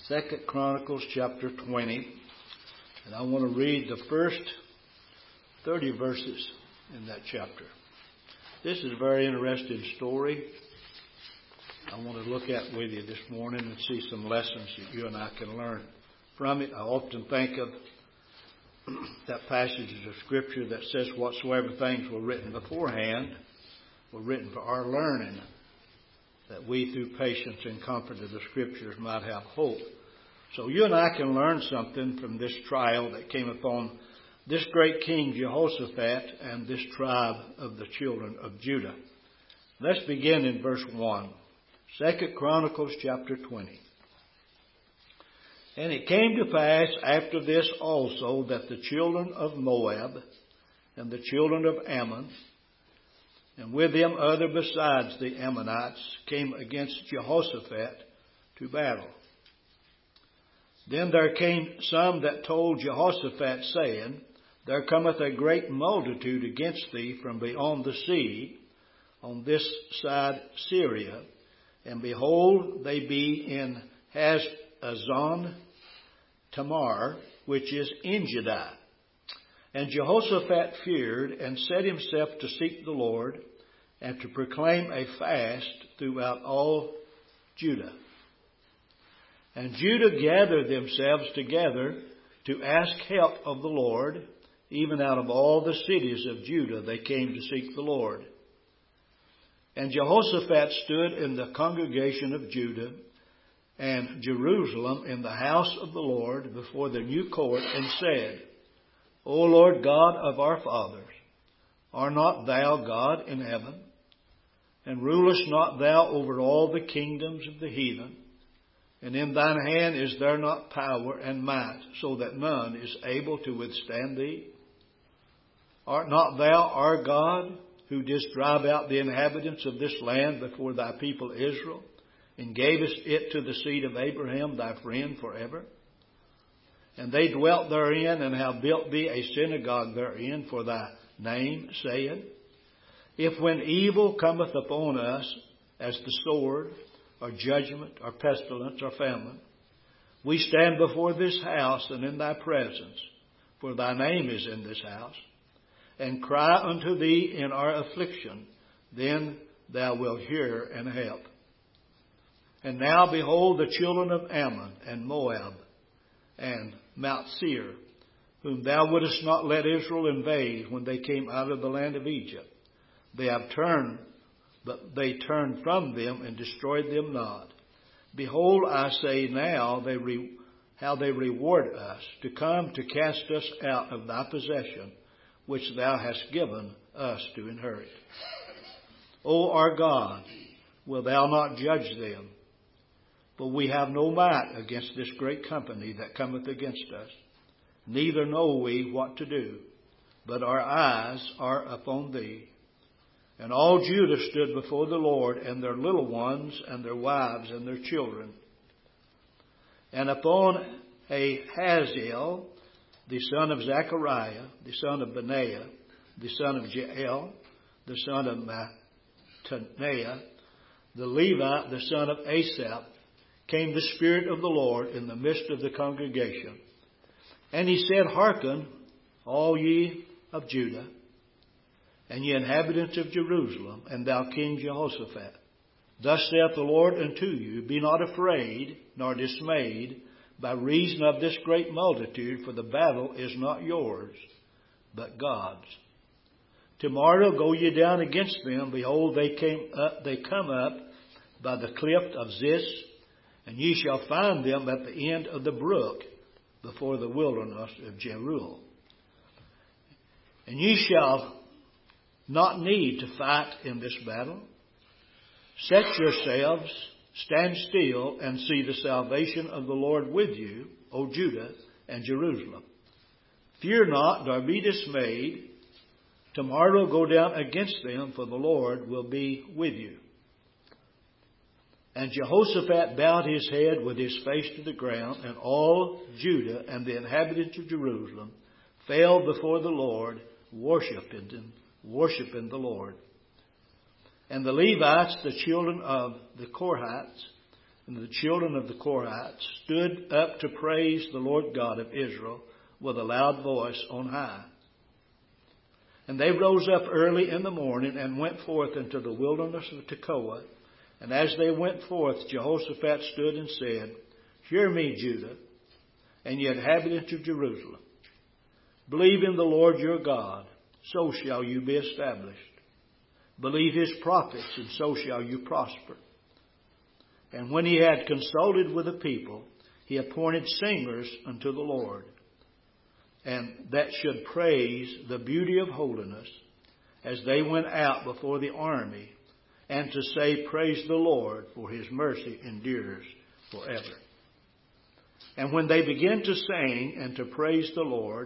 Second Chronicles chapter 20. And I want to read the first 30 verses in that chapter. This is a very interesting story I want to look at with you this morning and see some lessons that you and I can learn from it. I often think of that passage of Scripture that says whatsoever things were written beforehand were written for our learning, that we through patience and comfort of the Scriptures might have hope. So you and I can learn something from this trial that came upon this great king Jehoshaphat and this tribe of the children of Judah. Let's begin in verse 1. 2 Chronicles chapter 20. And it came to pass after this also that the children of Moab and the children of Ammon, and with them other besides the Ammonites, came against Jehoshaphat to battle. Then there came some that told Jehoshaphat, saying, There cometh a great multitude against thee from beyond the sea, on this side Syria, and behold, they be in Hazazon Tamar, which is Engedi. And Jehoshaphat feared, and set himself to seek the Lord, and to proclaim a fast throughout all Judah. And Judah gathered themselves together to ask help of the Lord. Even out of all the cities of Judah they came to seek the Lord. And Jehoshaphat stood in the congregation of Judah and Jerusalem in the house of the Lord before the new court, and said, O Lord God of our fathers, art not thou God in heaven? And rulest not thou over all the kingdoms of the heathen? And in thine hand is there not power and might, so that none is able to withstand thee? Art not thou our God, who didst drive out the inhabitants of this land before thy people Israel, and gavest it to the seed of Abraham thy friend forever? And they dwelt therein, and have built thee a synagogue therein for thy name, saying, If when evil cometh upon us, as the sword, or judgment, or pestilence, or famine, we stand before this house and in thy presence, for thy name is in this house, and cry unto thee in our affliction, then thou wilt hear and help. And now behold, the children of Ammon and Moab and Mount Seir, whom thou wouldest not let Israel invade when they came out of the land of Egypt, they have turned, but they turned from them and destroyed them not. Behold, I say now, how they reward us, to come to cast us out of thy possession, which thou hast given us to inherit. O our God, wilt thou not judge them? For we have no might against this great company that cometh against us, neither know we what to do, but our eyes are upon thee. And all Judah stood before the Lord, and their little ones, and their wives, and their children. And upon Ahaziel, the son of Zechariah, the son of Benaiah, the son of Jael, the son of Mattaniah, the Levite, the son of Asaph, came the Spirit of the Lord in the midst of the congregation. And he said, Hearken, all ye of Judah, and ye inhabitants of Jerusalem, and thou King Jehoshaphat. Thus saith the Lord unto you, Be not afraid, nor dismayed, by reason of this great multitude, for the battle is not yours, but God's. Tomorrow go ye down against them. Behold, they come up by the cliff of Ziz, and ye shall find them at the end of the brook, before the wilderness of Jeruel. And ye shall not need to fight in this battle. Set yourselves, stand still, and see the salvation of the Lord with you, O Judah and Jerusalem. Fear not, nor be dismayed. Tomorrow go down against them, for the Lord will be with you. And Jehoshaphat bowed his head with his face to the ground, and all Judah and the inhabitants of Jerusalem fell before the Lord, worshiping the Lord. And the Levites, the children of the Korhites, And the children of the Korhites stood up to praise the Lord God of Israel with a loud voice on high. And they rose up early in the morning and went forth into the wilderness of Tekoa. And as they went forth, Jehoshaphat stood and said, Hear me, Judah, and ye inhabitants of Jerusalem. Believe in the Lord your God, so shall you be established. Believe his prophets, and so shall you prosper. And when he had consulted with the people, he appointed singers unto the Lord, and that should praise the beauty of holiness as they went out before the army, and to say, Praise the Lord, for his mercy endures forever. And when they began to sing and to praise the Lord,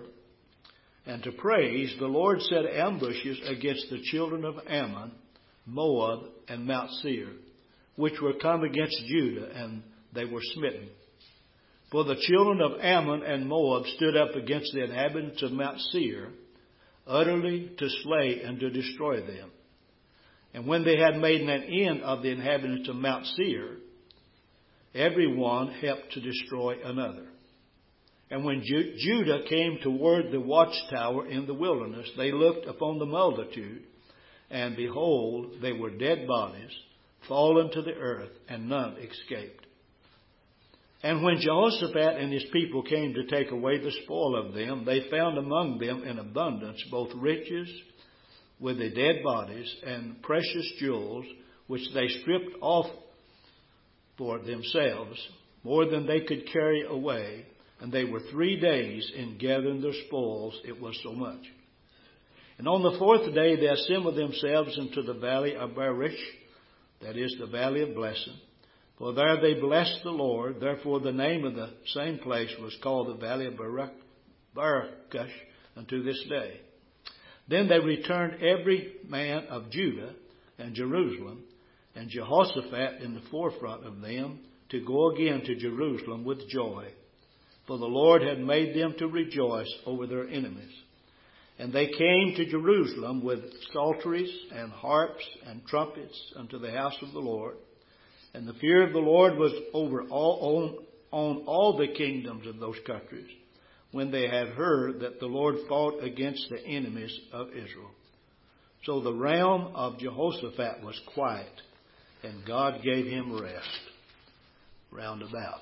the Lord set ambushes against the children of Ammon, Moab, and Mount Seir, which were come against Judah, and they were smitten. For the children of Ammon and Moab stood up against the inhabitants of Mount Seir, utterly to slay and to destroy them. And when they had made an end of the inhabitants of Mount Seir, every one helped to destroy another. And when Judah came toward the watchtower in the wilderness, they looked upon the multitude, and behold, they were dead bodies, fallen to the earth, and none escaped. And when Jehoshaphat and his people came to take away the spoil of them, they found among them in abundance both riches with the dead bodies and precious jewels, which they stripped off for themselves, more than they could carry away. And they were 3 days in gathering their spoils, it was so much. And on the 4th day they assembled themselves into the valley of Barish, that is the valley of blessing. For there they blessed the Lord. Therefore the name of the same place was called the valley of Barakah unto this day. Then they returned every man of Judah and Jerusalem, and Jehoshaphat in the forefront of them, to go again to Jerusalem with joy. For the Lord had made them to rejoice over their enemies. And they came to Jerusalem with psalteries and harps and trumpets unto the house of the Lord. And the fear of the Lord was over on all the kingdoms of those countries, when they had heard that the Lord fought against the enemies of Israel. So the realm of Jehoshaphat was quiet, and God gave him rest round about.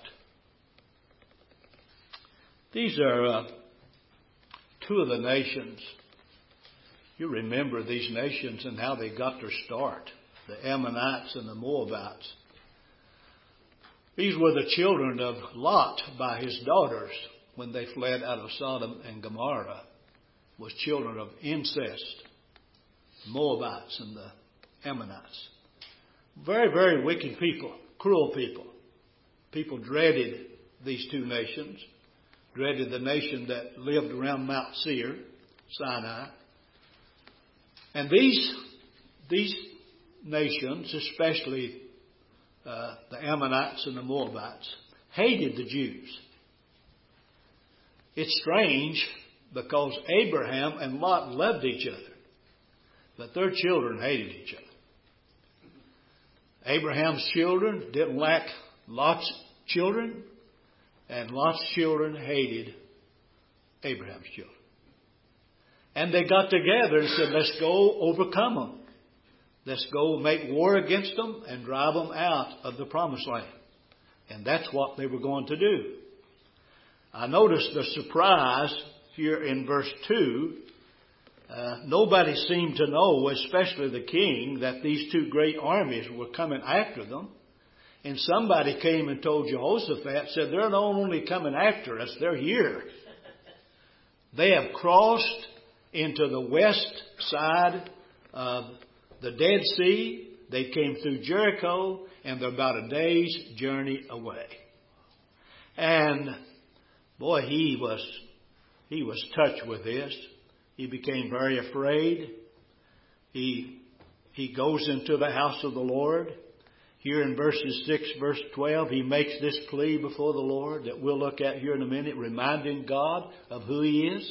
These are two of the nations. You remember these nations and how they got their start. The Ammonites and the Moabites. These were the children of Lot by his daughters when they fled out of Sodom and Gomorrah. Was children of incest. Moabites and the Ammonites. Very, very wicked people. Cruel people. People dreaded these two nations. Dreaded the nation that lived around Mount Seir, Sinai. And these nations, especially the Ammonites and the Moabites, hated the Jews. It's strange because Abraham and Lot loved each other, but their children hated each other. Abraham's children didn't like Lot's children, and Lot's children hated Abraham's children. And they got together and said, let's go overcome them. Let's go make war against them and drive them out of the promised land. And that's what they were going to do. I noticed the surprise here in verse 2. Nobody seemed to know, especially the king, that these two great armies were coming after them. And somebody came and told Jehoshaphat, said, they're not only coming after us, they're here. They have crossed into the west side of the Dead Sea. They came through Jericho, and they're about a day's journey away. And boy, he was touched with this. He became very afraid. He goes into the house of the Lord. Here in verses 6, verse 12, he makes this plea before the Lord that we'll look at here in a minute, reminding God of who He is.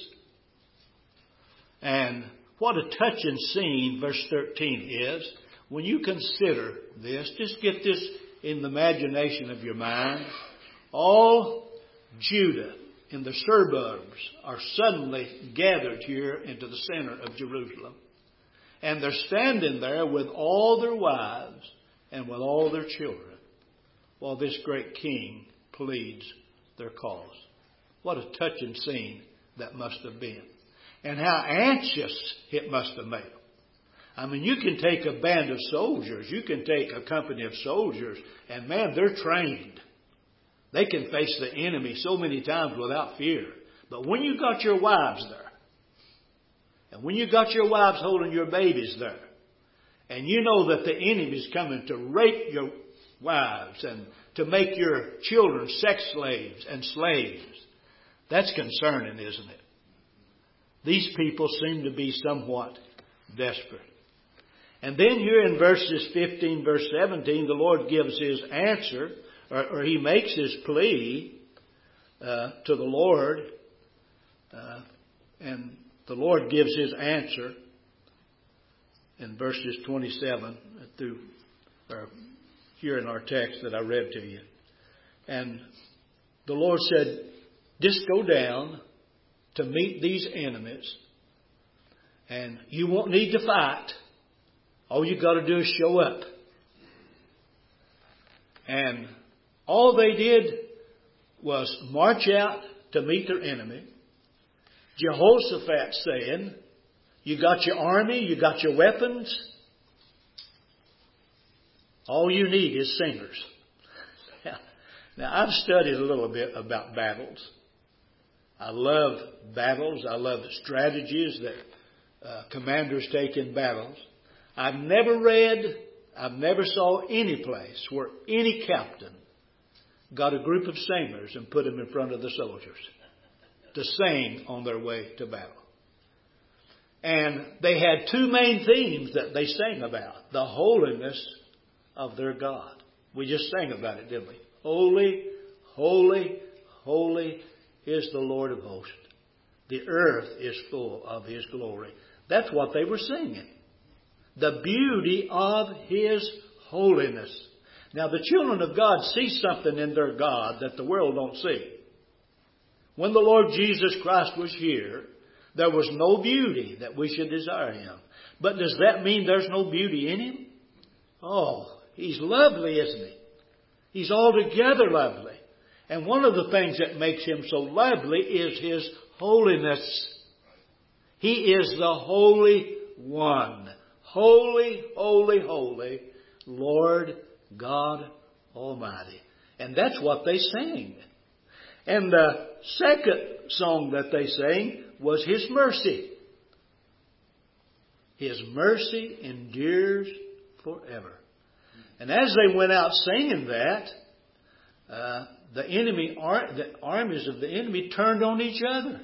And what a touching scene verse 13 is. When you consider this, just get this in the imagination of your mind, all Judah in the suburbs are suddenly gathered here into the center of Jerusalem. And they're standing there with all their wives and with all their children while this great king pleads their cause. What a touching scene that must have been. And how anxious it must have made them. I mean, you can take a band of soldiers, you can take a company of soldiers, and man, they're trained. They can face the enemy so many times without fear. But when you got your wives there, and when you got your wives holding your babies there, and you know that the enemy's coming to rape your wives and to make your children sex slaves and slaves, that's concerning, isn't it? These people seem to be somewhat desperate. And then here in verses 15, verse 17, the Lord gives His answer, or He makes His plea to the Lord. And the Lord gives His answer in verses 27 through, or here in our text that I read to you. And the Lord said, just go down to meet these enemies, and you won't need to fight. All you got to do is show up. And all they did was march out to meet their enemy. Jehoshaphat saying, you got your army, you got your weapons. All you need is singers. Now, I've studied a little bit about battles. I love battles. I love the strategies that commanders take in battles. I've never saw any place where any captain got a group of singers and put them in front of the soldiers to sing on their way to battle. And they had two main themes that they sang about. The holiness of their God. We just sang about it, didn't we? Holy, holy, holy is the Lord of hosts. The earth is full of His glory. That's what they were singing. The beauty of His holiness. Now, the children of God see something in their God that the world don't see. When the Lord Jesus Christ was here, there was no beauty that we should desire Him. But does that mean there's no beauty in Him? Oh, He's lovely, isn't He? He's altogether lovely. And one of the things that makes Him so lovely is His holiness. He is the Holy One. Holy, holy, holy, Lord God Almighty. And that's what they sang. And the second song that they sang was His mercy. His mercy endures forever. And as they went out singing that, the armies of the enemy turned on each other.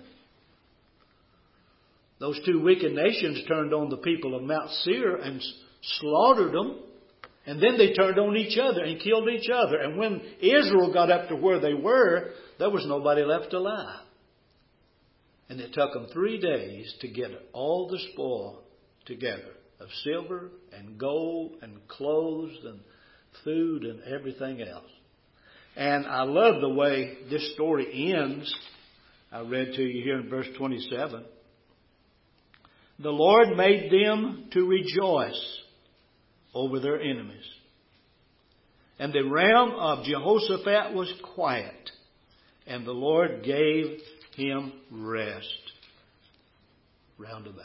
Those two wicked nations turned on the people of Mount Seir and slaughtered them. And then they turned on each other and killed each other. And when Israel got up to where they were, there was nobody left alive. And it took them 3 days to get all the spoil together of silver and gold and clothes and food and everything else. And I love the way this story ends. I read to you here in verse 27. The Lord made them to rejoice over their enemies. And the realm of Jehoshaphat was quiet, and the Lord gave him rest round about.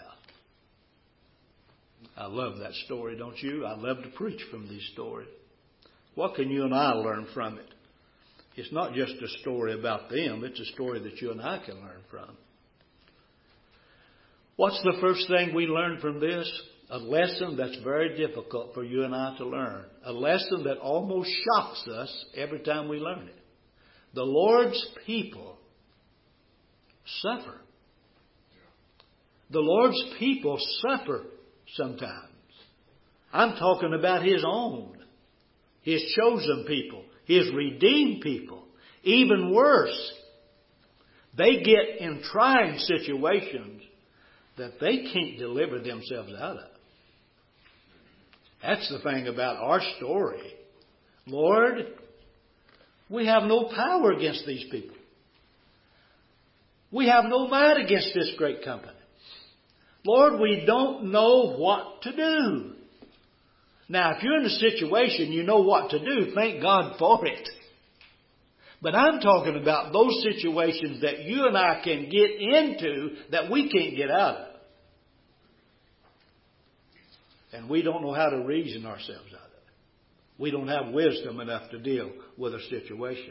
I love that story, don't you? I love to preach from these stories. What can you and I learn from it? It's not just a story about them. It's a story that you and I can learn from. What's the first thing we learn from this? A lesson that's very difficult for you and I to learn. A lesson that almost shocks us every time we learn it. The Lord's people suffer. The Lord's people suffer sometimes. I'm talking about His own, His chosen people, His redeemed people. Even worse, they get in trying situations that they can't deliver themselves out of. That's the thing about our story. Lord, we have no power against these people. We have no might against this great company. Lord, we don't know what to do. Now, if you're in a situation you know what to do, thank God for it. But I'm talking about those situations that you and I can get into that we can't get out of. And we don't know how to reason ourselves out of it. We don't have wisdom enough to deal with a situation.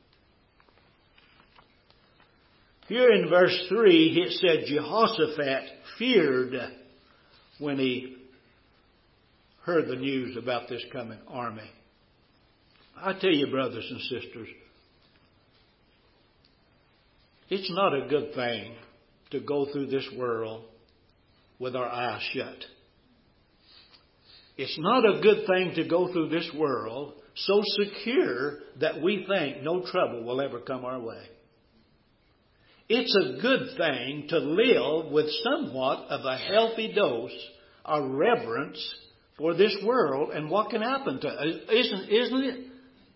Here in verse 3, it said Jehoshaphat feared when he heard the news about this coming army. I tell you, brothers and sisters, it's not a good thing to go through this world with our eyes shut. It's not a good thing to go through this world so secure that we think no trouble will ever come our way. It's a good thing to live with somewhat of a healthy dose of reverence for this world and what can happen to us. Isn't it?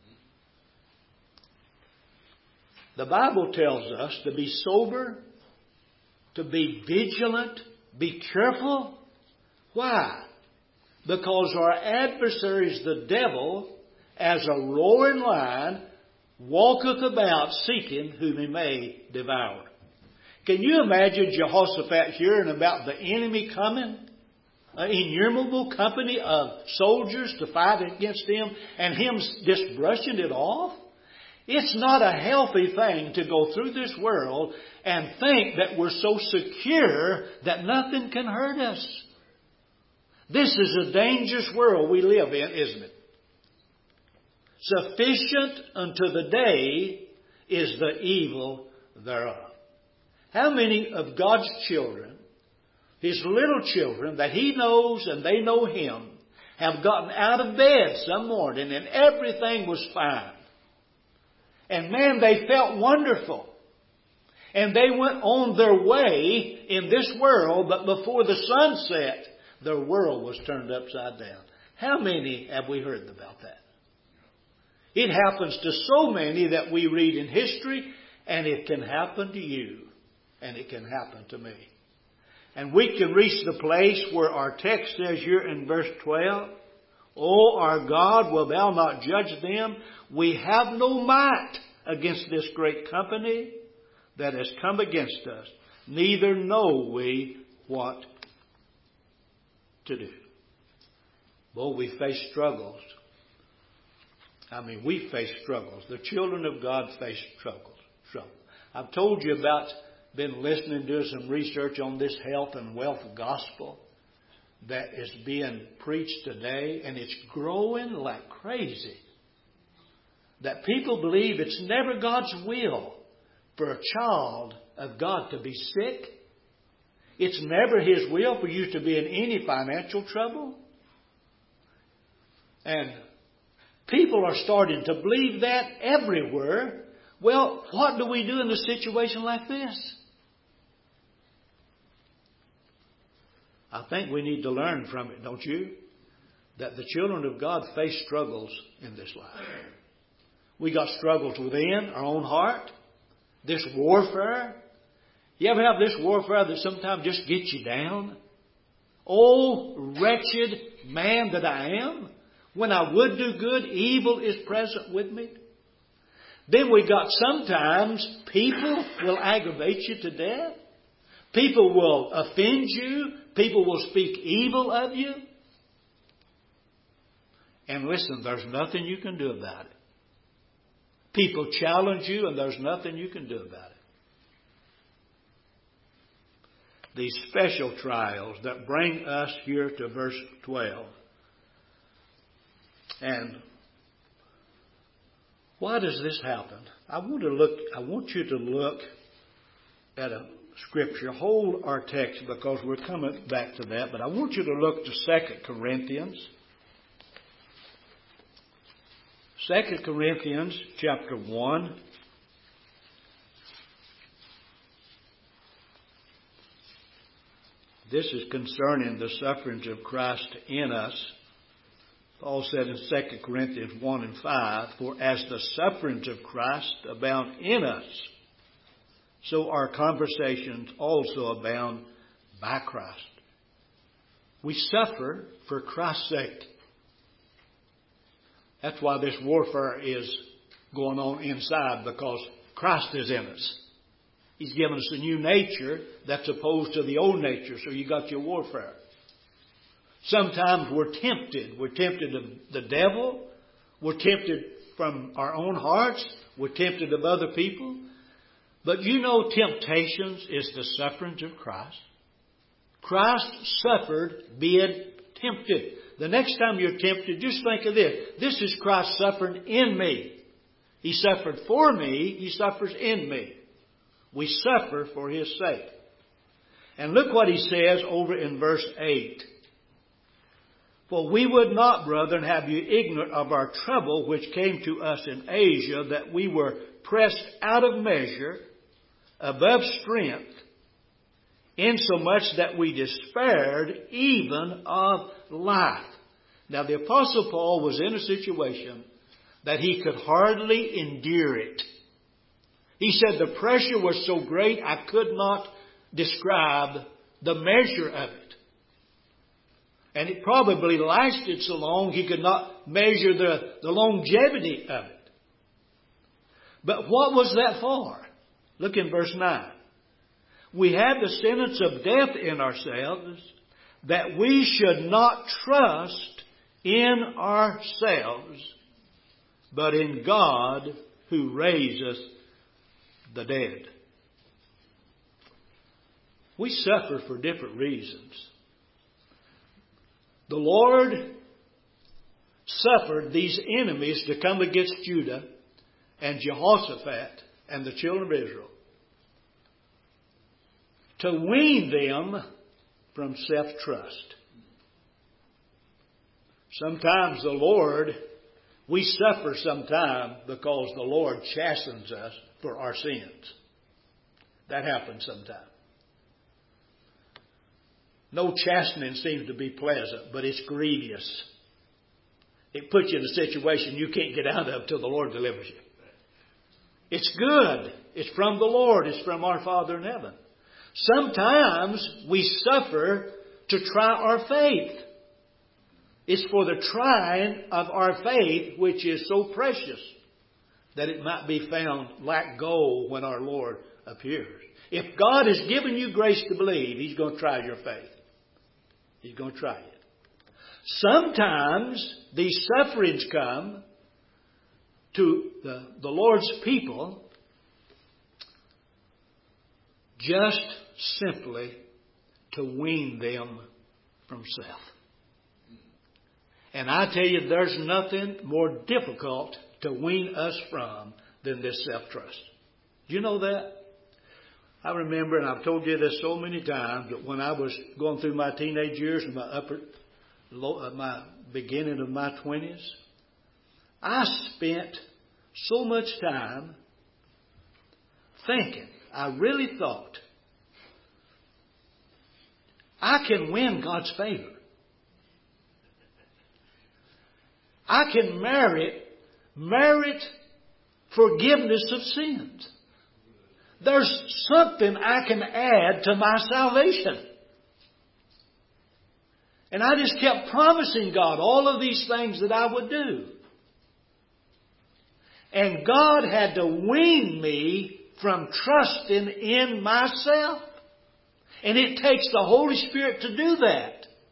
The Bible tells us to be sober, to be vigilant, be careful. Why? Because our adversary is the devil, as a roaring lion, walketh about seeking whom he may devour. Can you imagine Jehoshaphat hearing about the enemy coming? An innumerable company of soldiers to fight against him and him just brushing it off? It's not a healthy thing to go through this world and think that we're so secure that nothing can hurt us. This is a dangerous world we live in, isn't it? Sufficient unto the day is the evil thereof. How many of God's children, His little children that He knows and they know Him, have gotten out of bed some morning and everything was fine? And man, they felt wonderful. And they went on their way in this world, but before the sun set, their world was turned upside down. How many have we heard about that? It happens to so many that we read in history, and it can happen to you, and it can happen to me. And we can reach the place where our text says here in verse 12, O our God, wilt thou not judge them? We have no might against this great company that has come against us, neither know we what to do. Boy, we face struggles. We face struggles. The children of God face trouble. I've told you about been listening, doing some research on this health and wealth gospel that is being preached today, and it's growing like crazy. That people believe it's never God's will for a child of God to be sick. It's never His will for you to be in any financial trouble. And people are starting to believe that everywhere. Well, what do we do in a situation like this? I think we need to learn from it, don't you? That the children of God face struggles in this life. We got struggles within our own heart. This warfare. You ever have this warfare that sometimes just gets you down? Oh, wretched man that I am. When I would do good, evil is present with me. Then we got sometimes people will aggravate you to death. People will offend you. People will speak evil of you. And listen, there's nothing you can do about it. People challenge you and there's nothing you can do about it. These special trials that bring us here to verse 12. And why does this happen? I want you to look at a scripture. Hold our text because we're coming back to that. But I want you to look to 2 Corinthians. 2 Corinthians chapter 1. This is concerning the sufferings of Christ in us. Paul said in 2 Corinthians 1 and 5, "For as the sufferings of Christ abound in us, so our conversations also abound by Christ." We suffer for Christ's sake. That's why this warfare is going on inside, because Christ is in us. He's given us a new nature that's opposed to the old nature, so you got your warfare. Sometimes we're tempted. We're tempted of the devil. We're tempted from our own hearts. We're tempted of other people. But you know, temptations is the sufferings of Christ. Christ suffered being tempted. The next time you're tempted, just think of this. This is Christ suffering in me. He suffered for me. He suffers in me. We suffer for His sake. And look what he says over in verse 8. "For we would not, brethren, have you ignorant of our trouble which came to us in Asia, that we were pressed out of measure, above strength, insomuch that we despaired even of life." Now the Apostle Paul was in a situation that he could hardly endure it. He said the pressure was so great I could not describe the measure of it. And it probably lasted so long he could not measure the longevity of it. But what was that for? Look in verse 9. "We have the sentence of death in ourselves, that we should not trust in ourselves, but in God who raiseth the dead." We suffer for different reasons. The Lord suffered these enemies to come against Judah and Jehoshaphat and the children of Israel, to wean them from self-trust. Sometimes we suffer sometimes because the Lord chastens us for our sins. That happens sometimes. No chastening seems to be pleasant, but it's grievous. It puts you in a situation you can't get out of till the Lord delivers you. It's good. It's from the Lord. It's from our Father in heaven. Sometimes we suffer to try our faith. It's for the trying of our faith, which is so precious, that it might be found like gold when our Lord appears. If God has given you grace to believe, He's going to try your faith. He's going to try it. Sometimes these sufferings come to the Lord's people just simply to wean them from self. And I tell you, there's nothing more difficult to wean us from than this self-trust. Do you know that? I remember, and I've told you this so many times, that when I was going through my teenage years and my beginning of my 20s, I spent so much time thinking. I really thought, I can win God's favor. I can merit forgiveness of sins. There's something I can add to my salvation. And I just kept promising God all of these things that I would do. And God had to wean me from trusting in myself. And it takes the Holy Spirit to do that.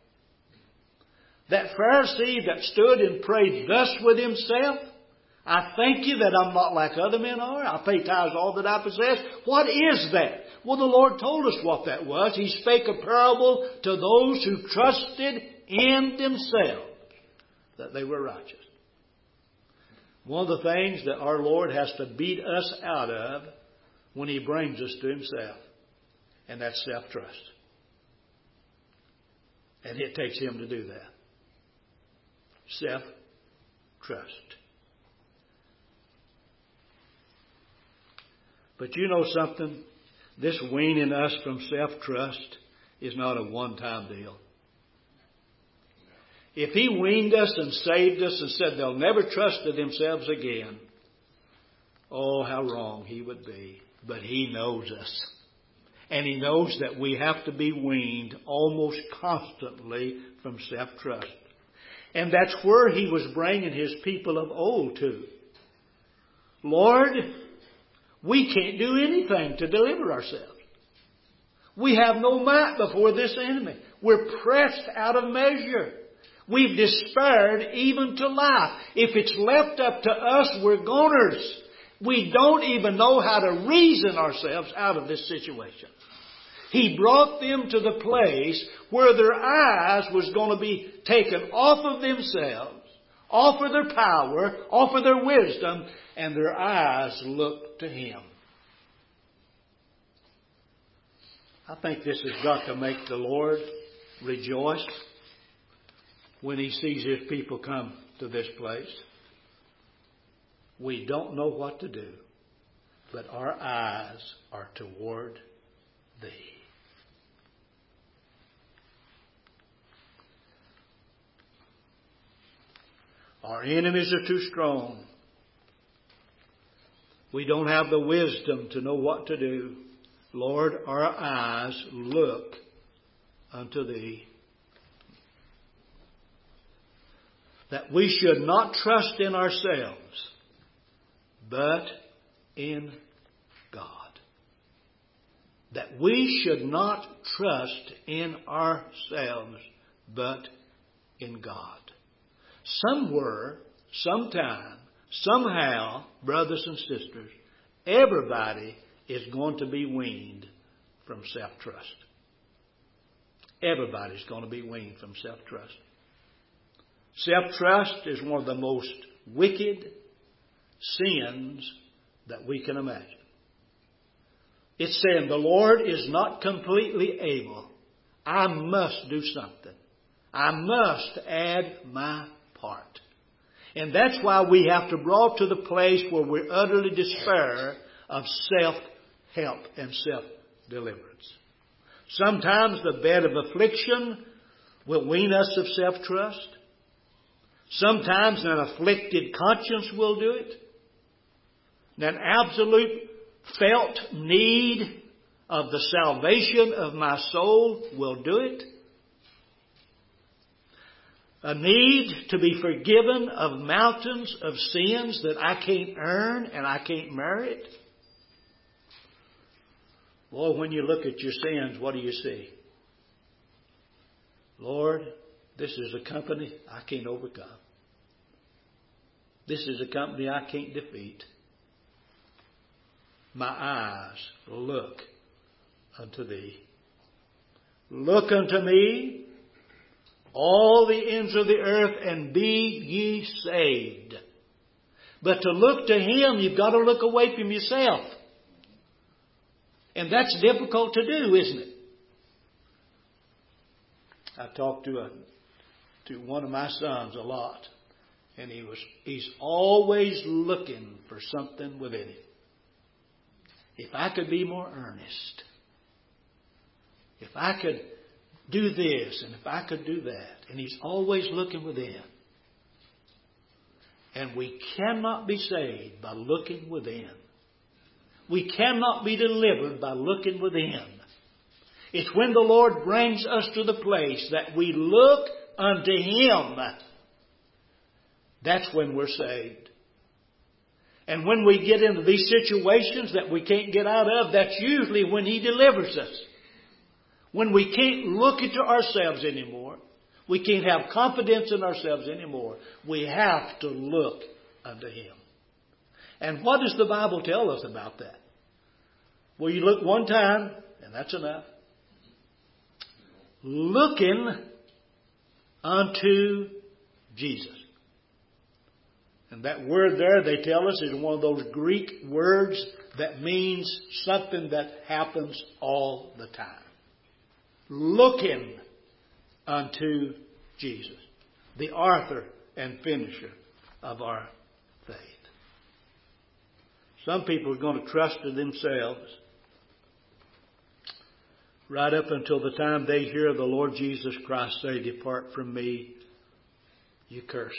That Pharisee that stood and prayed thus with himself, I thank you that I'm not like other men are. I pay tithes all that I possess. What is that? Well, the Lord told us what that was. He spake a parable to those who trusted in themselves that they were righteous. One of the things that our Lord has to beat us out of when He brings us to Himself, and that's self-trust. And it takes Him to do that. Self-trust. But you know something? This weaning us from self-trust is not a one-time deal. If He weaned us and saved us and said they'll never trust to themselves again, oh, how wrong He would be. But He knows us. And He knows that we have to be weaned almost constantly from self-trust. And that's where He was bringing His people of old to. Lord, we can't do anything to deliver ourselves. We have no might before this enemy. We're pressed out of measure. We've despaired even to life. If it's left up to us, we're goners. We don't even know how to reason ourselves out of this situation. He brought them to the place where their eyes was going to be taken off of themselves, off of their power, off of their wisdom, and their eyes looked to Him. I think this has got to make the Lord rejoice when He sees His people come to this place. We don't know what to do, but our eyes are toward Thee. Our enemies are too strong. We don't have the wisdom to know what to do. Lord, our eyes look unto Thee. That we should not trust in ourselves, but in God. That we should not trust in ourselves, but in God. Somewhere, sometime, somehow, brothers and sisters, everybody is going to be weaned from self-trust. Everybody's going to be weaned from self-trust. Self-trust is one of the most wicked sins that we can imagine. It's saying the Lord is not completely able. I must do something. I must add my part. And that's why we have to brought to the place where we utterly despair of self-help and self-deliverance. Sometimes the bed of affliction will wean us of self-trust. Sometimes an afflicted conscience will do it. An absolute felt need of the salvation of my soul will do it. A need to be forgiven of mountains of sins that I can't earn and I can't merit. Well, when you look at your sins, what do you see? Lord, this is a company I can't overcome. This is a company I can't defeat. My eyes look unto Thee. Look unto me, all the ends of the earth, and be ye saved. But to look to Him, you've got to look away from yourself. And that's difficult to do, isn't it? I talked to one of my sons a lot. And he's always looking for something within him. If I could be more earnest. If I could do this and if I could do that. And he's always looking within. And we cannot be saved by looking within. We cannot be delivered by looking within. It's when the Lord brings us to the place that we look unto Him. That's when we're saved. And when we get into these situations that we can't get out of, that's usually when He delivers us. When we can't look into ourselves anymore, we can't have confidence in ourselves anymore, we have to look unto Him. And what does the Bible tell us about that? Well, you look one time, and that's enough. Looking unto Jesus. And that word there, they tell us, is one of those Greek words that means something that happens all the time. Looking unto Jesus, the author and finisher of our faith. Some people are going to trust in themselves right up until the time they hear the Lord Jesus Christ say, "Depart from me, you're cursed.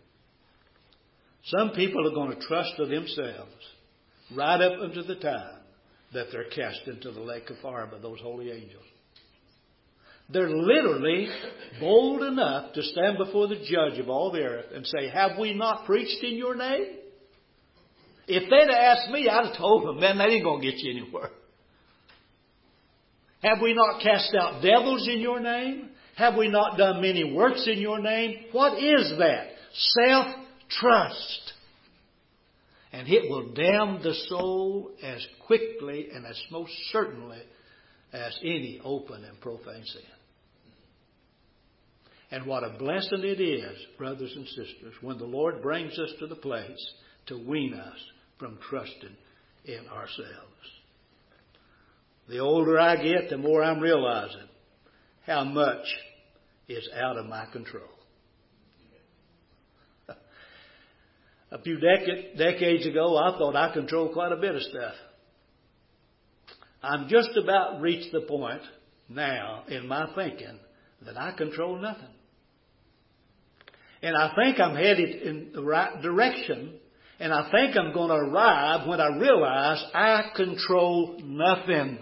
Some people are going to trust to themselves right up until the time that they're cast into the lake of fire by those holy angels. They're literally bold enough to stand before the judge of all the earth and say, have we not preached in your name? If they'd have asked me, I'd have told them, man, that ain't going to get you anywhere. Have we not cast out devils in your name? Have we not done many works in your name? What is that? Self-trust. And it will damn the soul as quickly and as most certainly as any open and profane sin. And what a blessing it is, brothers and sisters, when the Lord brings us to the place to wean us from trusting in ourselves. The older I get, the more I'm realizing how much is out of my control. A few decades ago, I thought I controlled quite a bit of stuff. I'm just about reached the point now in my thinking that I control nothing. And I think I'm headed in the right direction. And I think I'm going to arrive when I realize I control nothing.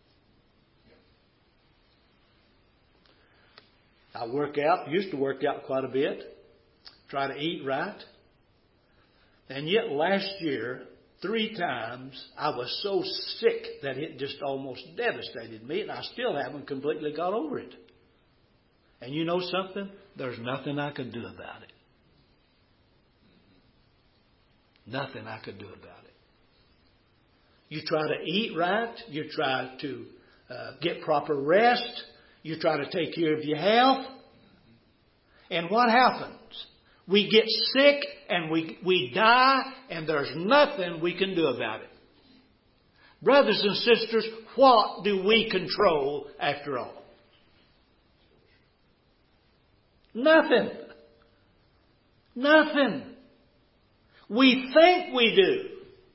I used to work out quite a bit, try to eat right. And yet last year, 3 times, I was so sick that it just almost devastated me, and I still haven't completely got over it. And you know something? There's nothing I could do about it. Nothing I could do about it. You try to eat right. You try to get proper rest. You try to take care of your health. And what happens? We get sick and we die, and there's nothing we can do about it. Brothers and sisters, what do we control after all? Nothing. Nothing. We think we do.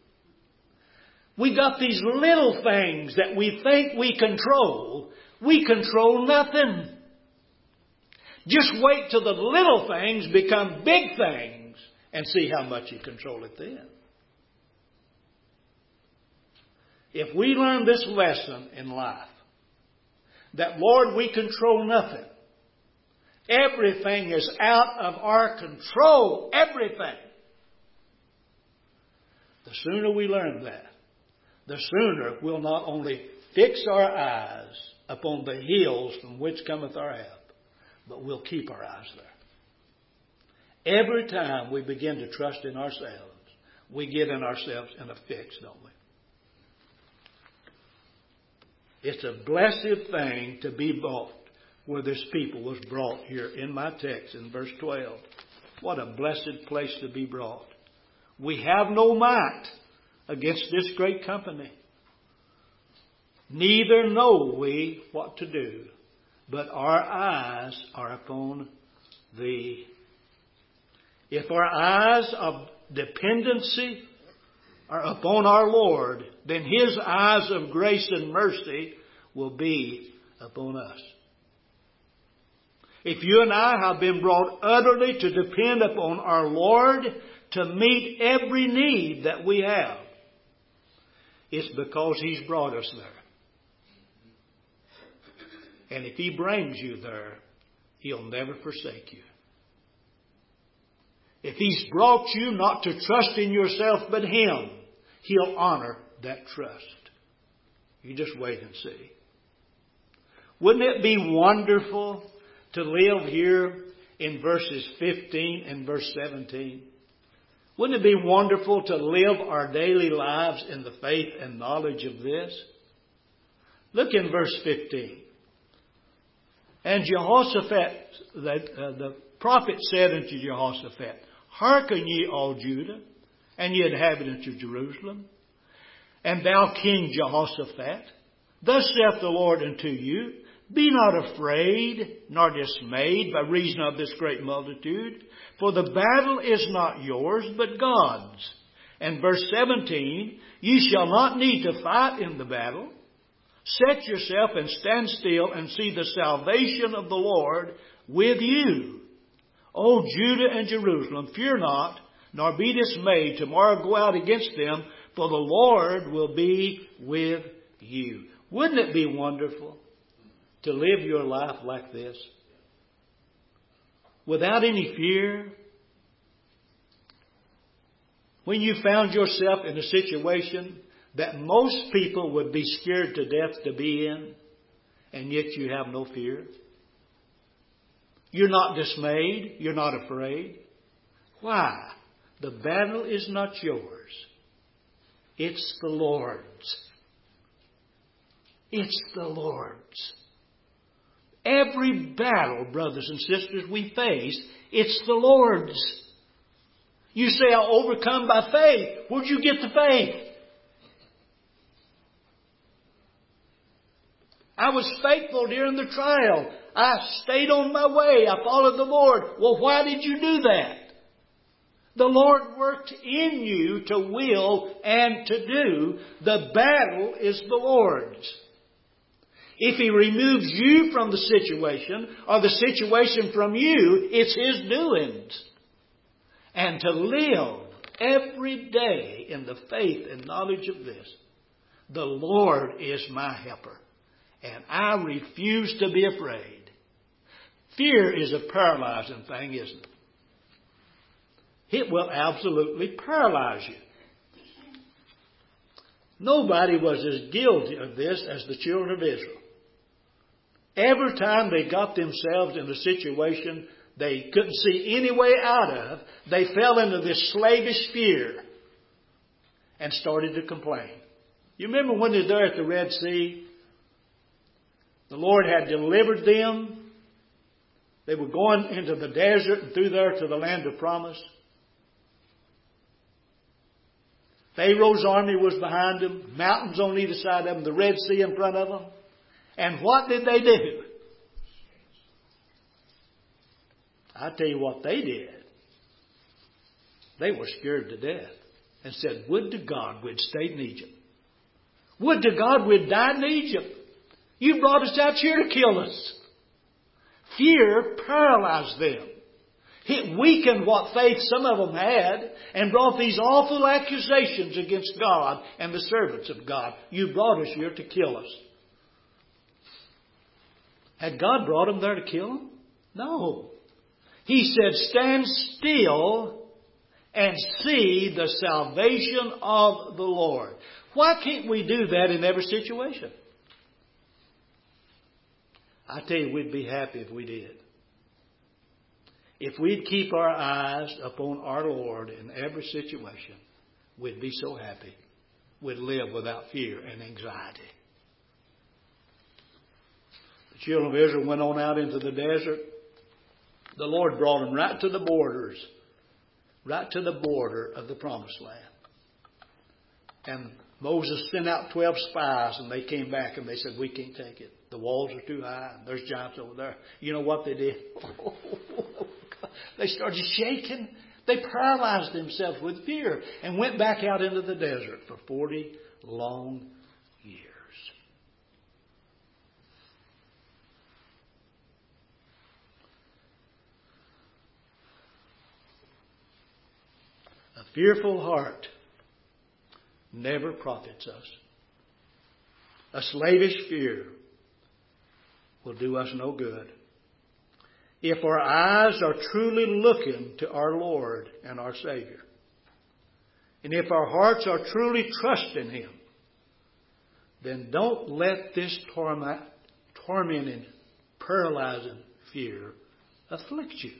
We got these little things that we think we control. We control nothing. Just wait till the little things become big things and see how much you control it then. If we learn this lesson in life, that Lord, we control nothing. Everything is out of our control. Everything. The sooner we learn that, the sooner we'll not only fix our eyes upon the hills from which cometh our help, but we'll keep our eyes there. Every time we begin to trust in ourselves, we get in ourselves in a fix, don't we? It's a blessed thing to be brought where this people was brought here in my text in verse 12. What a blessed place to be brought. We have no might against this great company. Neither know we what to do, but our eyes are upon Thee. If our eyes of dependency are upon our Lord, then His eyes of grace and mercy will be upon us. If you and I have been brought utterly to depend upon our Lord to meet every need that we have, it's because He's brought us there. And if He brings you there, He'll never forsake you. If He's brought you not to trust in yourself but Him, He'll honor that trust. You just wait and see. Wouldn't it be wonderful to live here in verses 15 and verse 17? Wouldn't it be wonderful to live our daily lives in the faith and knowledge of this? Look in verse 15. And Jehoshaphat, the prophet said unto Jehoshaphat, Hearken ye all Judah, and ye inhabitants of Jerusalem, and thou King Jehoshaphat, thus saith the Lord unto you, Be not afraid, nor dismayed by reason of this great multitude, for the battle is not yours, but God's. And verse 17, Ye shall not need to fight in the battle. Set yourself and stand still and see the salvation of the Lord with you. O Judah and Jerusalem, fear not, nor be dismayed. Tomorrow go out against them, for the Lord will be with you. Wouldn't it be wonderful to live your life like this? Without any fear. When you found yourself in a situation that most people would be scared to death to be in, and yet you have no fear. You're not dismayed. You're not afraid. Why? The battle is not yours. It's the Lord's. It's the Lord's. Every battle, brothers and sisters, we face, it's the Lord's. You say, I'll overcome by faith. Where'd you get the faith? I was faithful during the trial. I stayed on my way. I followed the Lord. Well, why did you do that? The Lord worked in you to will and to do. The battle is the Lord's. If He removes you from the situation, or the situation from you, it's His doings. And to live every day in the faith and knowledge of this, the Lord is my helper, and I refuse to be afraid. Fear is a paralyzing thing, isn't it? It will absolutely paralyze you. Nobody was as guilty of this as the children of Israel. Every time they got themselves in a situation they couldn't see any way out of, they fell into this slavish fear and started to complain. You remember when they were there at the Red Sea? The Lord had delivered them. They were going into the desert and through there to the land of promise. Pharaoh's army was behind them, mountains on either side of them, the Red Sea in front of them. And what did they do? I tell you what they did. They were scared to death and said, would to God we'd stayed in Egypt. Would to God we'd died in Egypt. You brought us out here to kill us. Fear paralyzed them. It weakened what faith some of them had and brought these awful accusations against God and the servants of God. You brought us here to kill us. Had God brought them there to kill them? No. He said, stand still and see the salvation of the Lord. Why can't we do that in every situation? I tell you, we'd be happy if we did. If we'd keep our eyes upon our Lord in every situation, we'd be so happy. We'd live without fear and anxiety. The children of Israel went on out into the desert. The Lord brought them right to the borders, right to the border of the promised land. And Moses sent out 12 spies, and they came back and they said, we can't take it. The walls are too high. There's giants over there. You know what they did? They started shaking. They paralyzed themselves with fear and went back out into the desert for 40 long years. A fearful heart never profits us. A slavish fear will do us no good. If our eyes are truly looking to our Lord and our Savior, and if our hearts are truly trusting Him, then don't let this tormenting, paralyzing fear afflict you.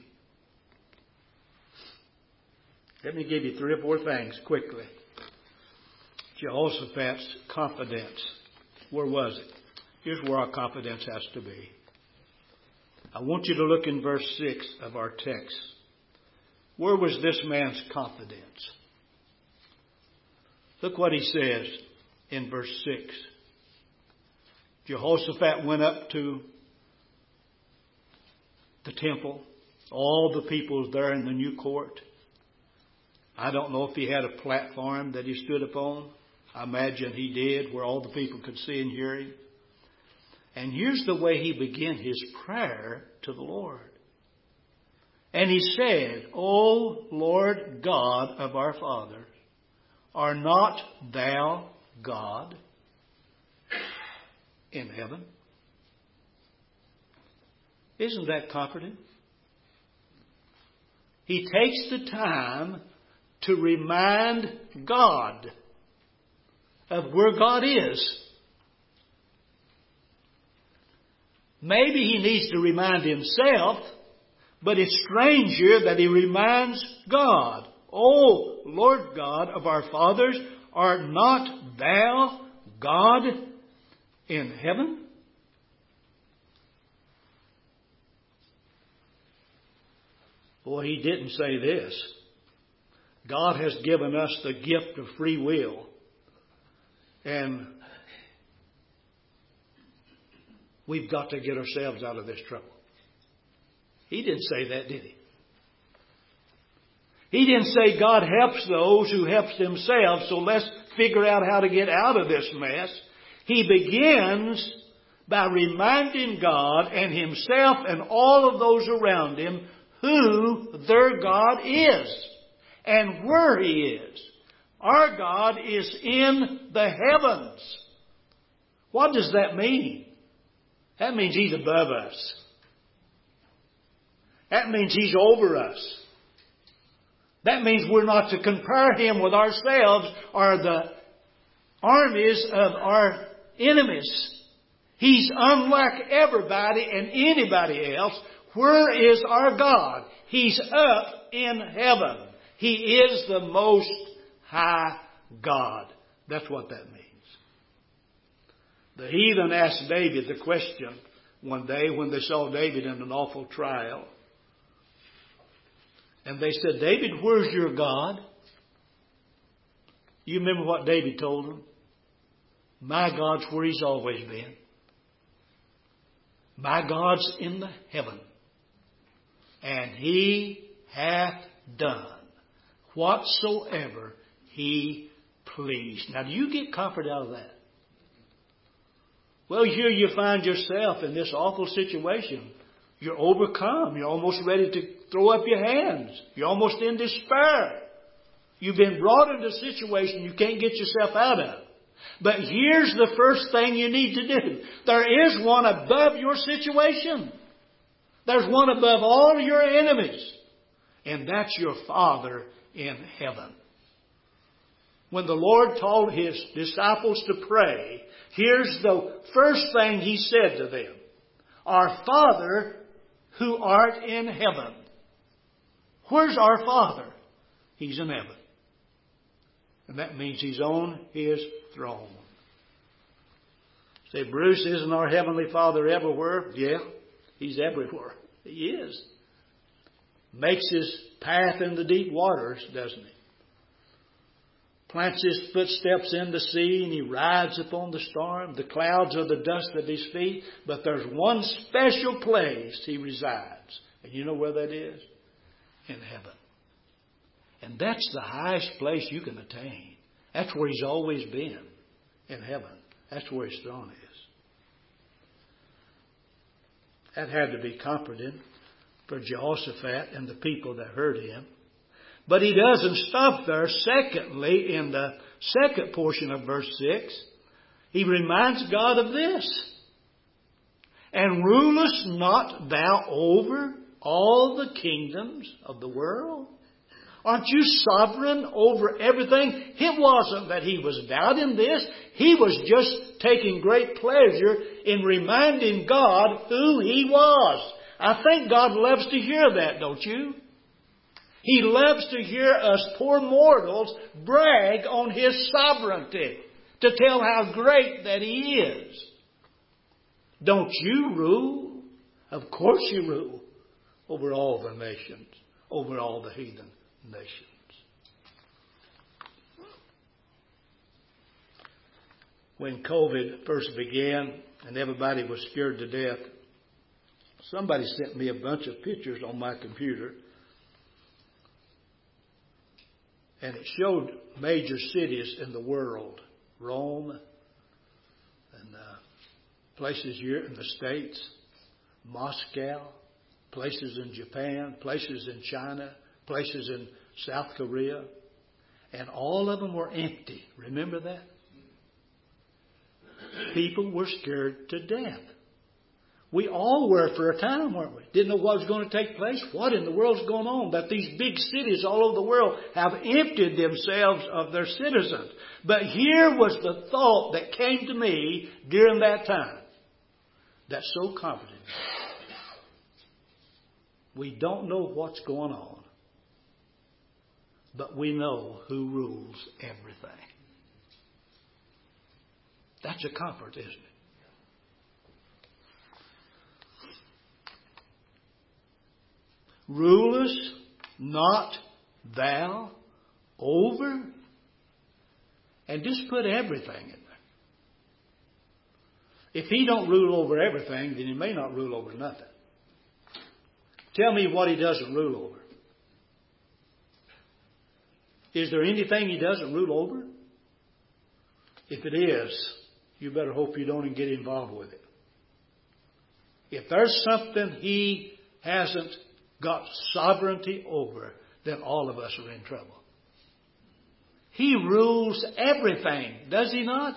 Let me give you 3 or 4 things quickly. Jehoshaphat's confidence. Where was it? Here's where our confidence has to be. I want you to look in verse 6 of our text. Where was this man's confidence? Look what he says in verse 6. Jehoshaphat went up to the temple. All the people there in the new court. I don't know if he had a platform that he stood upon. I imagine he did, where all the people could see and hear him. And here's the way he began his prayer to the Lord. And he said, O Lord God of our fathers, are not thou God in heaven? Isn't that comforting? He takes the time to remind God of where God is. Maybe he needs to remind himself, but it's stranger that he reminds God. O Lord God of our fathers, art not thou God in heaven? Boy, he didn't say this. God has given us the gift of free will. And we've got to get ourselves out of this trouble. He didn't say that, did he? He didn't say God helps those who helps themselves, so let's figure out how to get out of this mess. He begins by reminding God and himself and all of those around him who their God is and where he is. Our God is in the heavens. What does that mean? That means he's above us. That means he's over us. That means we're not to compare him with ourselves or the armies of our enemies. He's unlike everybody and anybody else. Where is our God? He's up in heaven. He is the Most High God. That's what that means. The heathen asked David the question one day when they saw David in an awful trial. And they said, David, where's your God? You remember what David told them? My God's where he's always been. My God's in the heaven. And he hath done whatsoever he pleased. Now, do you get comfort out of that? Well, here you find yourself in this awful situation. You're overcome. You're almost ready to throw up your hands. You're almost in despair. You've been brought into a situation you can't get yourself out of. But here's the first thing you need to do. There is one above your situation. There's one above all your enemies. And that's your Father in heaven. When the Lord told his disciples to pray, here's the first thing he said to them. Our Father who art in heaven. Where's our Father? He's in heaven. And that means he's on his throne. Say, Bruce, isn't our Heavenly Father everywhere? Yeah, he's everywhere. He is. Makes his path in the deep waters, doesn't he? Plants his footsteps in the sea and he rides upon the storm. The clouds are the dust of his feet. But there's one special place he resides. And you know where that is? In heaven. And that's the highest place you can attain. That's where he's always been. In heaven. That's where his throne is. That had to be comforting for Jehoshaphat and the people that heard him. But he doesn't stop there. Secondly, in the second portion of verse 6, he reminds God of this. And rulest not thou over all the kingdoms of the world? Aren't you sovereign over everything? It wasn't that he was doubting this. He was just taking great pleasure in reminding God who he was. I think God loves to hear that, don't you? He loves to hear us poor mortals brag on his sovereignty, to tell how great that he is. Don't you rule? Of course you rule over all the nations, over all the heathen nations. When COVID first began and everybody was scared to death, somebody sent me a bunch of pictures on my computer. And it showed major cities in the world. Rome and places here in the States. Moscow. places in Japan, places in China, places in South Korea. And all of them were empty. Remember that? People were scared to death. We all were for a time, weren't we? Didn't know what was going to take place. What in the world's going on? That these big cities all over the world have emptied themselves of their citizens. But here was the thought that came to me during that time that so comforted me. We don't know what's going on, but we know who rules everything. That's a comfort, isn't it? Rulest not thou over? And just put everything in there. If he don't rule over everything, then he may not rule over nothing. Tell me what he doesn't rule over. Is there anything he doesn't rule over? If it is, you better hope you don't get involved with it. If there's something he hasn't got sovereignty over, then all of us are in trouble. He rules everything, does he not?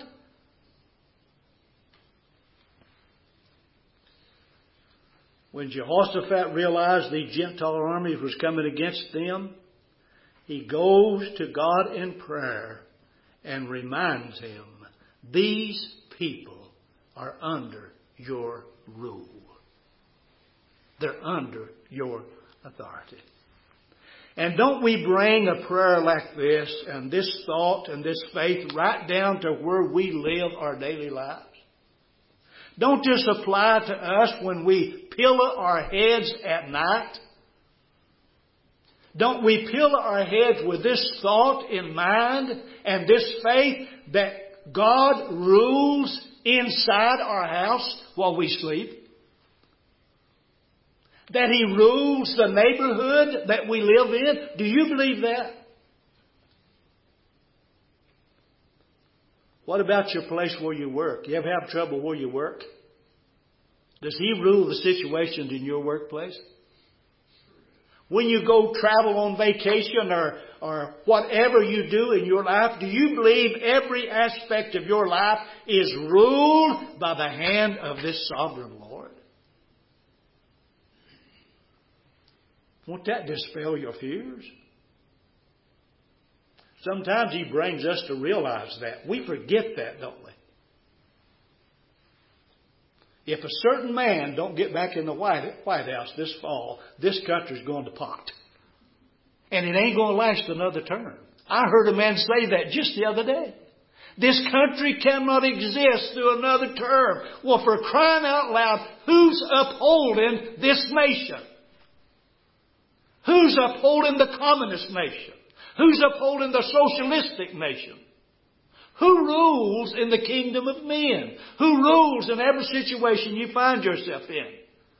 When Jehoshaphat realized the Gentile army was coming against them, he goes to God in prayer and reminds him, these people are under your rule. They're under your authority. And don't we bring a prayer like this and this thought and this faith right down to where we live our daily lives? Don't just apply to us when we pillow our heads at night. Don't we pillow our heads with this thought in mind and this faith that God rules inside our house while we sleep? That He rules the neighborhood that we live in? Do you believe that? What about your place where you work? You ever have trouble where you work? Does He rule the situations in your workplace? When you go travel on vacation or whatever you do in your life, do you believe every aspect of your life is ruled by the hand of this sovereign Lord? Won't that dispel your fears? Sometimes He brings us to realize that. We forget that, don't we? If a certain man don't get back in the White House this fall, this country's going to pot. And it ain't going to last another term. I heard a man say that just the other day. This country cannot exist through another term. Well, for crying out loud, who's upholding this nation? Who's upholding the communist nation? Who's upholding the socialistic nation? Who rules in the kingdom of men? Who rules in every situation you find yourself in?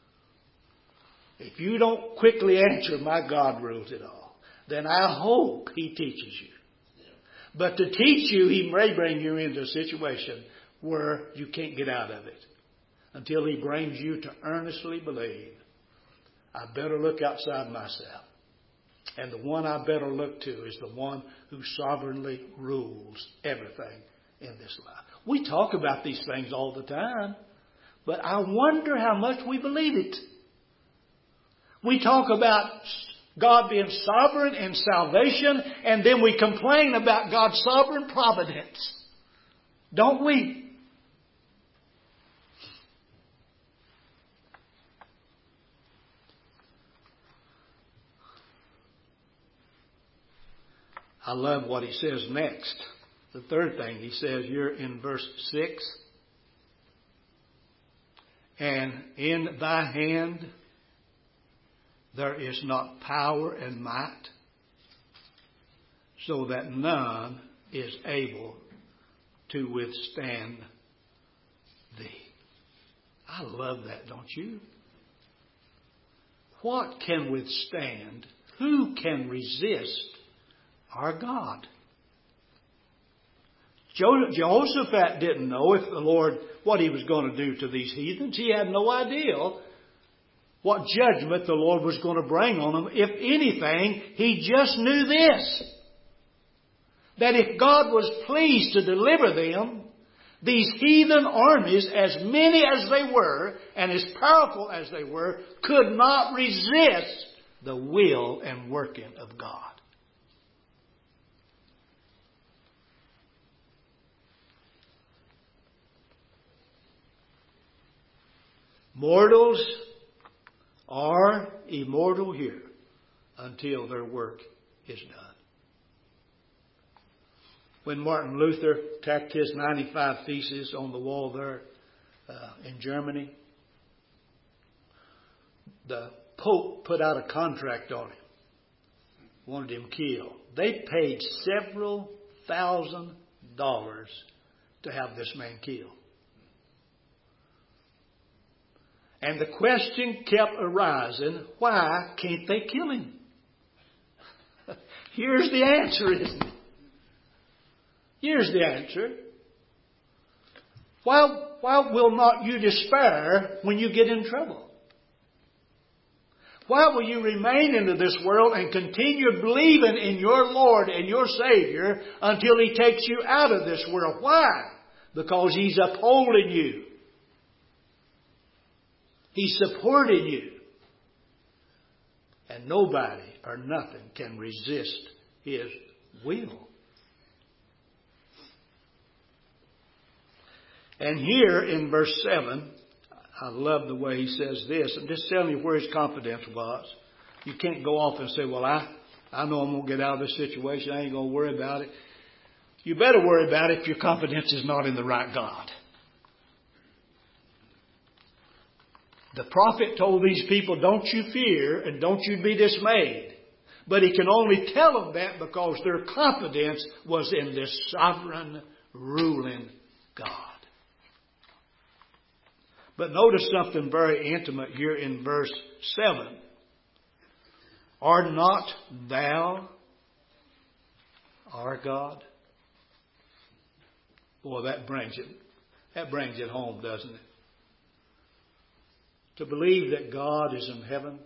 If you don't quickly answer, my God rules it all, then I hope He teaches you. But to teach you, He may bring you into a situation where you can't get out of it until He brings you to earnestly believe, I better look outside myself. And the one I better look to is the one who sovereignly rules everything in this life. We talk about these things all the time, but I wonder how much we believe it. We talk about God being sovereign in salvation, and then we complain about God's sovereign providence. Don't we? I love what he says next. The third thing he says here in verse 6. And in thy hand there is not power and might, so that none is able to withstand thee. I love that, don't you? What can withstand? Who can resist our God? Jehoshaphat didn't know if the Lord, what He was going to do to these heathens. He had no idea what judgment the Lord was going to bring on them. If anything, he just knew this, that if God was pleased to deliver them, these heathen armies, as many as they were, and as powerful as they were, could not resist the will and working of God. Mortals are immortal here until their work is done. When Martin Luther tacked his 95 Theses on the wall there in Germany, the Pope put out a contract on him, wanted him killed. They paid several $1,000s to have this man killed. And the question kept arising, why can't they kill him? Here's the answer, isn't it? Here's the answer. Why will not you despair when you get in trouble? Why will you remain into this world and continue believing in your Lord and your Savior until He takes you out of this world? Why? Because He's upholding you. He's supporting you. And nobody or nothing can resist His will. And here in verse 7, I love the way he says this. I'm just telling you where his confidence was. You can't go off and say, well, I know I'm going to get out of this situation. I ain't going to worry about it. You better worry about it if your confidence is not in the right God. The prophet told these people, don't you fear and don't you be dismayed. But he can only tell them that because their confidence was in this sovereign, ruling God. But notice something very intimate here in verse 7. Art not thou our God? Boy, that brings it home, doesn't it? To believe that God is in heaven,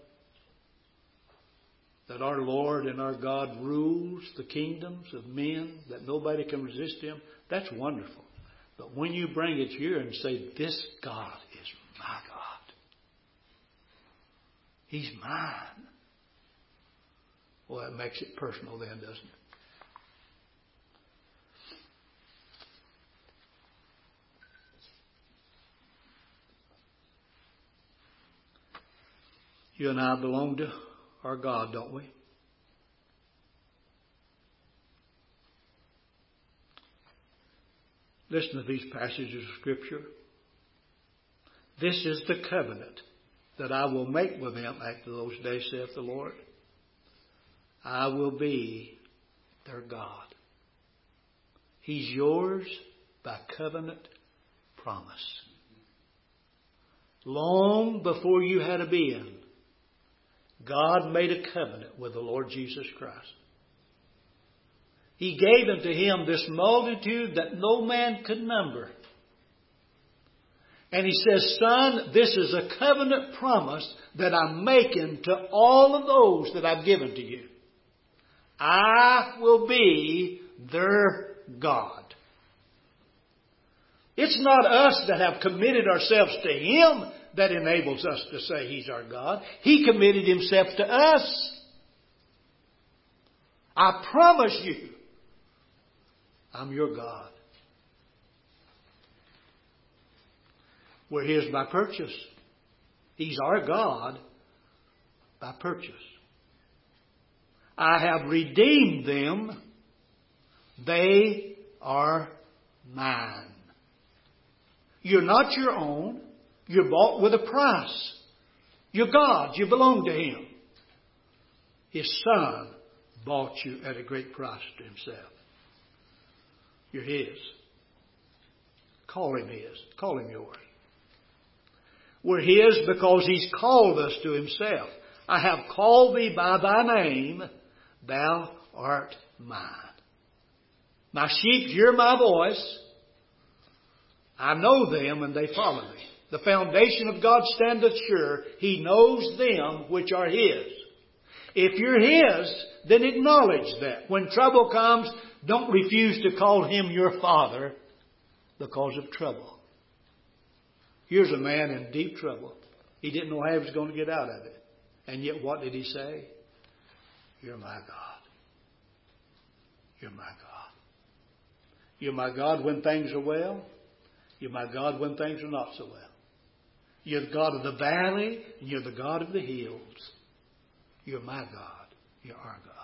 that our Lord and our God rules the kingdoms of men, that nobody can resist Him, that's wonderful. But when you bring it here and say, this God is my God, He's mine, well, that makes it personal then, doesn't it? You and I belong to our God, don't we? Listen to these passages of Scripture. This is the covenant that I will make with them after those days, saith the Lord. I will be their God. He's yours by covenant promise. Long before you had a being, God made a covenant with the Lord Jesus Christ. He gave unto Him this multitude that no man could number. And He says, Son, this is a covenant promise that I'm making to all of those that I've given to you. I will be their God. It's not us that have committed ourselves to Him that enables us to say He's our God. He committed Himself to us. I promise you, I'm your God. We're His by purchase. He's our God by purchase. I have redeemed them. They are mine. You're not your own. You're bought with a price. You're God's. You belong to Him. His Son bought you at a great price to Himself. You're His. Call Him His. Call Him yours. We're His because He's called us to Himself. I have called thee by thy name. Thou art mine. My sheep hear my voice. I know them and they follow me. The foundation of God standeth sure. He knows them which are His. If you're His, then acknowledge that. When trouble comes, don't refuse to call Him your Father because of trouble. Here's a man in deep trouble. He didn't know how he was going to get out of it. And yet what did he say? You're my God. You're my God. You're my God when things are well. You're my God when things are not so well. You're the God of the valley, and you're the God of the hills. You're my God. You're our God.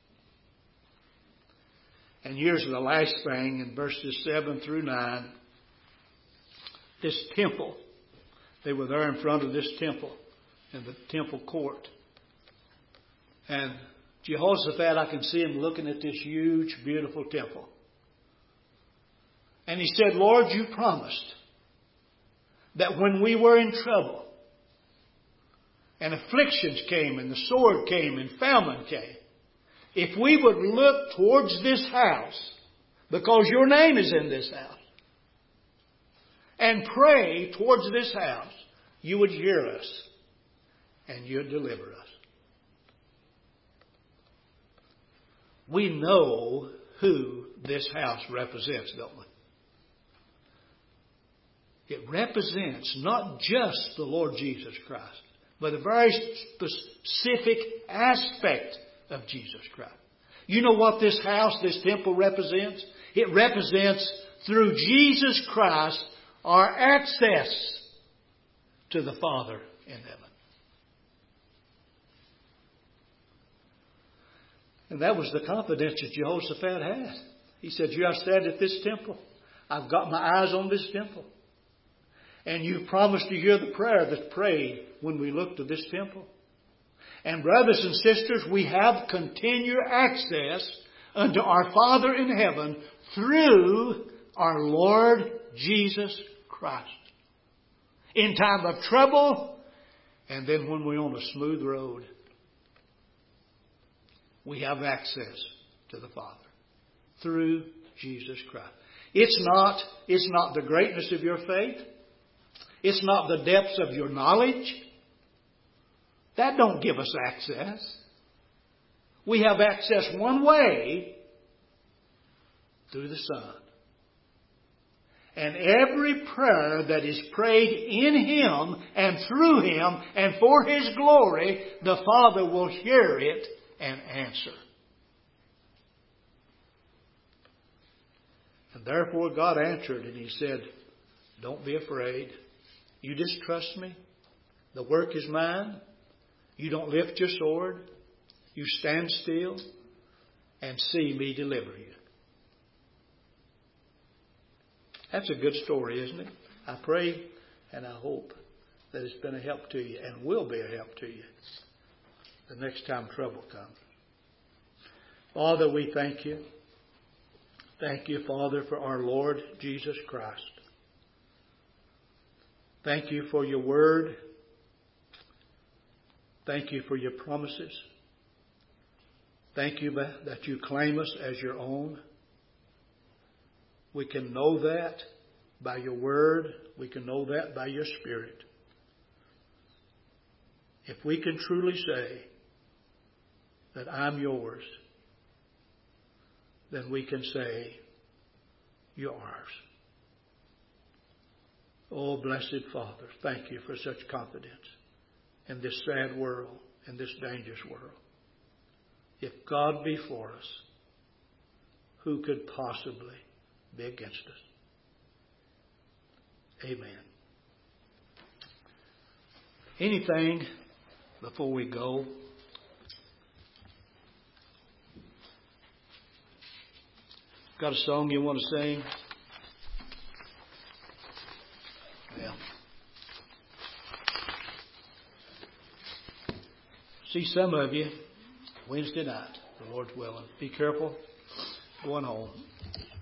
And here's the last thing in verses 7 through 9. This temple. They were there in front of this temple, in the temple court. And Jehoshaphat, I can see him looking at this huge, beautiful temple. And he said, Lord, you promised that when we were in trouble, and afflictions came, and the sword came, and famine came, if we would look towards this house, because your name is in this house, and pray towards this house, you would hear us, and you'd deliver us. We know who this house represents, don't we? It represents not just the Lord Jesus Christ, but a very specific aspect of Jesus Christ. You know what this house, this temple represents? It represents, through Jesus Christ, our access to the Father in heaven. And that was the confidence that Jehoshaphat had. He said, you have stand at this temple. I've got my eyes on this temple. And you've promised to hear the prayer that's prayed when we look to this temple. And brothers and sisters, we have continued access unto our Father in heaven through our Lord Jesus Christ. In time of trouble, and then when we're on a smooth road, we have access to the Father through Jesus Christ. It's not the greatness of your faith. It's not the depths of your knowledge. That don't give us access. We have access one way, through the Son. And every prayer that is prayed in Him and through Him and for His glory, the Father will hear it and answer. And therefore God answered and He said, don't be afraid. You just trust me. The work is mine. You don't lift your sword. You stand still and see me deliver you. That's a good story, isn't it? I pray and I hope that it's been a help to you and will be a help to you the next time trouble comes. Father, we thank you. Thank you, Father, for our Lord Jesus Christ. Thank you for your word. Thank you for your promises. Thank you that you claim us as your own. We can know that by your word. We can know that by your Spirit. If we can truly say that I'm yours, then we can say you're ours. Oh, blessed Father, thank you for such confidence in this sad world, in this dangerous world. If God be for us, who could possibly be against us? Amen. Anything before we go? Got a song you want to sing? Yeah. See some of you Wednesday night, the Lord's willing. Be careful going home.